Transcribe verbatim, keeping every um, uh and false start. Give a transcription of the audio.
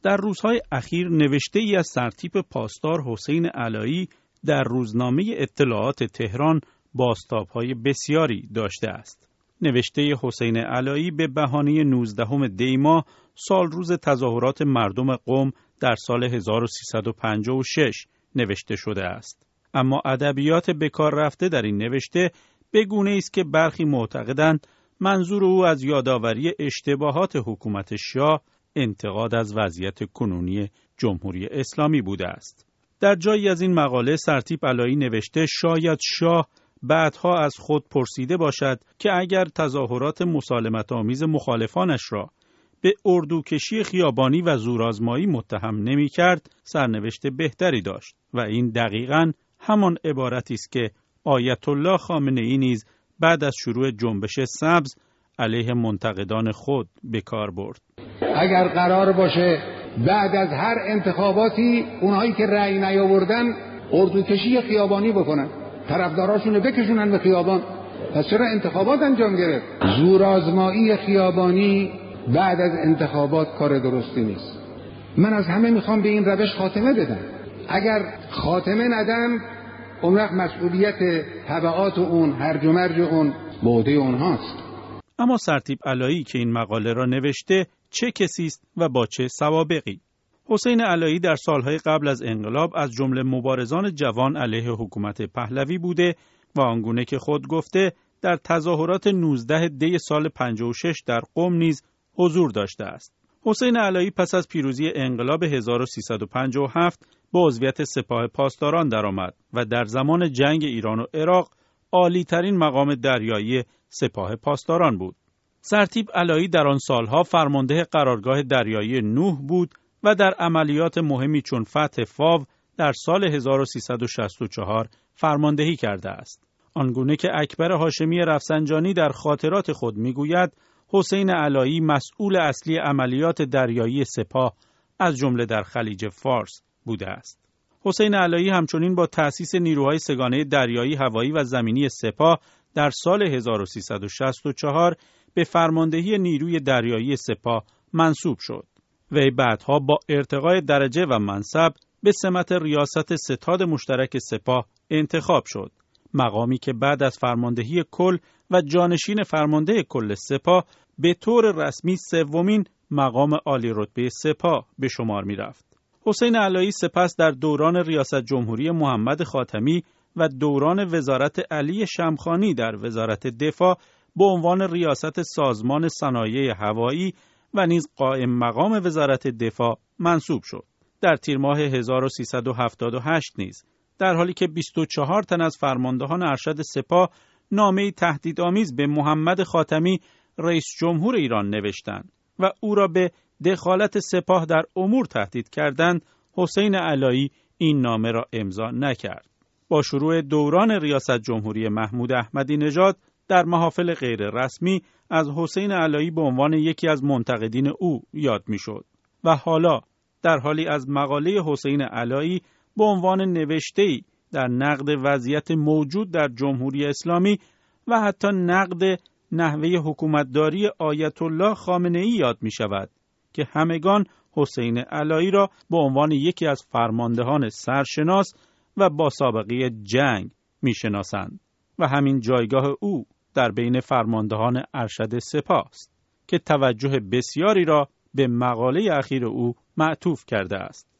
در روزهای اخیر نوشته ای از سرتیپ پاسدار حسین علایی در روزنامه اطلاعات تهران بازتاب‌های بسیاری داشته است. نوشته حسین علایی به بهانه نوزدهم دی ماه سال روز تظاهرات مردم قم در سال هزار و سیصد و پنجاه و شش نوشته شده است. اما ادبیات بکار رفته در این نوشته به گونه‌ای است که برخی معتقدند منظور او از یادآوری اشتباهات حکومت شاه انتقاد از وضعیت کنونی جمهوری اسلامی بوده است. در جایی از این مقاله سرتیپ علایی نوشته شاید شاه بعدها از خود پرسیده باشد که اگر تظاهرات مسالمت‌آمیز مخالفانش را به اردوکشی خیابانی و زورآزمایی متهم نمی‌کرد، سرنوشت بهتری داشت و این دقیقاً همان عبارتی است که آیت الله خامنه‌ای نیز بعد از شروع جنبش سبز علیه منتقدان خود به کار برد. اگر قرار باشه بعد از هر انتخاباتی اونهایی که رأی نیاوردن اردوکشی خیابانی بکنن، طرفداراشونو بکشونن به خیابان، پس چرا انتخابات انجام گرفت؟ زورآزمایی خیابانی بعد از انتخابات کار درستی نیست. من از همه میخوام به این روش خاتمه بدم. اگر خاتمه ندم اون وقت مسئولیت تبعات اون هرج و مرج اون به عهده اونهاست. اما سرتیپ علایی که این مقاله را نوشته چه کسی است و با چه سوابقی؟ حسین علایی در سالهای قبل از انقلاب از جمله مبارزان جوان علیه حکومت پهلوی بوده و آنگونه که خود گفته در تظاهرات نوزدهم دی سال پنجاه و شش در قم نیز حضور داشته است. حسین علایی پس از پیروزی انقلاب هزار و سیصد و پنجاه و هفت به عضویت سپاه پاسداران درآمد و در زمان جنگ ایران و عراق عالی ترین مقام دریایی سپاه پاسداران بود. سرتیپ علایی در آن سالها فرمانده قرارگاه دریایی نوح بود و در عملیات مهمی چون فتح فاو در سال هزار و سیصد و شصت و چهار فرماندهی کرده است. آنگونه که اکبر هاشمی رفسنجانی در خاطرات خود میگوید حسین علایی مسئول اصلی عملیات دریایی سپاه از جمله در خلیج فارس بوده است. حسین علایی همچنین با تأسیس نیروهای سگانه دریایی، هوایی و زمینی سپاه در سال هزار و سیصد و شصت و چهار به فرماندهی نیروی دریایی سپاه منصوب شد. وی بعدها با ارتقای درجه و منصب به سمت ریاست ستاد مشترک سپاه انتخاب شد، مقامی که بعد از فرماندهی کل و جانشین فرمانده کل سپاه به طور رسمی سومین مقام عالی رتبه سپاه به شمار می رفت. حسین علایی سپس در دوران ریاست جمهوری محمد خاتمی و دوران وزارت علی شمخانی در وزارت دفاع به عنوان ریاست سازمان صنایع هوایی و نیز قائم مقام وزارت دفاع منصوب شد. در تیر ماه هزار و سیصد و هفتاد و هشت نیز در حالی که بیست و چهار تن از فرماندهان ارشد سپاه نامه‌ای تهدیدآمیز به محمد خاتمی رئیس جمهور ایران نوشتند و او را به دخالت سپاه در امور تهدید کردند، حسین علایی این نامه را امضا نکرد. با شروع دوران ریاست جمهوری محمود احمدی نژاد در محافل غیر رسمی از حسین علایی به عنوان یکی از منتقدین او یاد می‌شد و حالا در حالی از مقاله حسین علایی به عنوان نوشته‌ای در نقد وضعیت موجود در جمهوری اسلامی و حتی نقد نحوه حکومتداری آیت الله خامنه‌ای یاد می شود که همگان حسین علایی را به عنوان یکی از فرماندهان سرشناس و با سابقه جنگ می شناسند و همین جایگاه او در بین فرماندهان ارشد سپاه است که توجه بسیاری را به مقاله اخیر او معطوف کرده است.